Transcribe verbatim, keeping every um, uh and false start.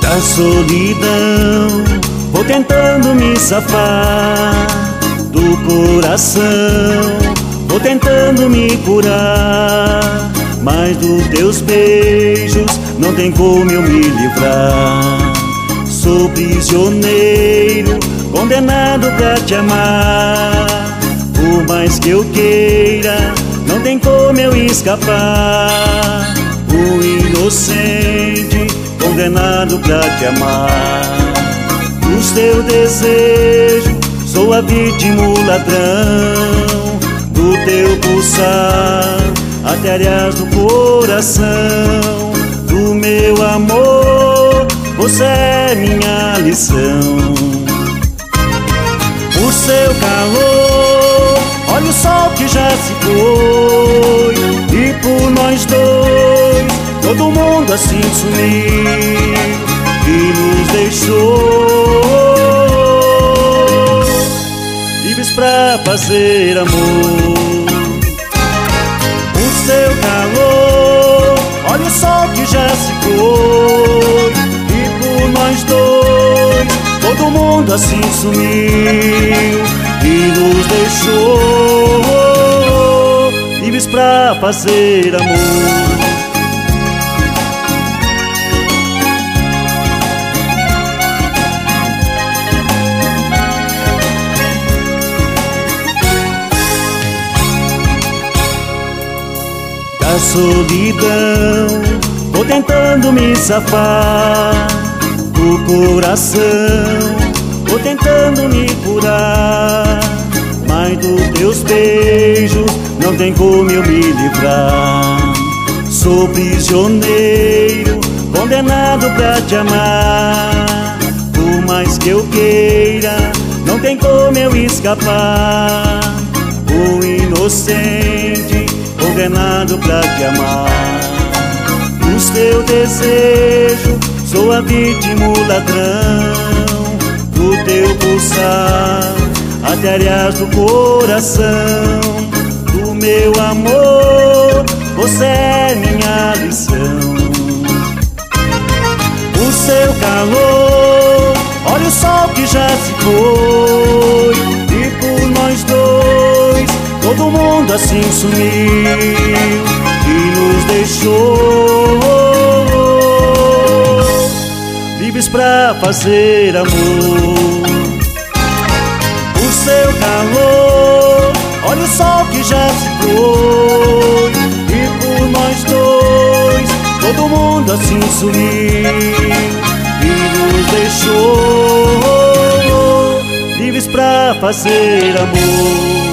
Da solidão vou tentando me safar, do coração vou tentando me curar, mas dos teus beijos não tem como eu me livrar. Sou prisioneiro, condenado pra te amar. Por mais que eu queira, não tem como eu escapar. O inocente, condenado pra te amar. Dos teus desejos, sou a vítima, o ladrão. Do teu pulsar, até áreas do coração. Do meu amor, você é minha lição. O seu calor, olha o sol que já se foi. E por nós dois, todo mundo assim sumiu e nos deixou livres pra fazer amor. O seu calor, olha o sol que já se foi. E por nós dois, todo mundo assim sumiu e nos deixou livres pra fazer amor. Da solidão vou tentando me safar, do coração vou tentando me curar, mas dos teus beijos não tem como eu me livrar. Sou prisioneiro, condenado pra te amar. Por mais que eu queira, não tem como eu escapar. O inocente, condenado pra te amar. Dos teus desejos, sou a vítima, o ladrão. Do teu pulsar, até áreas do coração. Do meu amor, você é minha lição. O seu calor, olha o sol que já se foi. E por nós dois, todo mundo assim sumiu e nos deixou livres pra fazer amor. O seu calor, olha o sol que já se foi. E por nós dois, todo mundo assim sumiu e nos deixou livres pra fazer amor.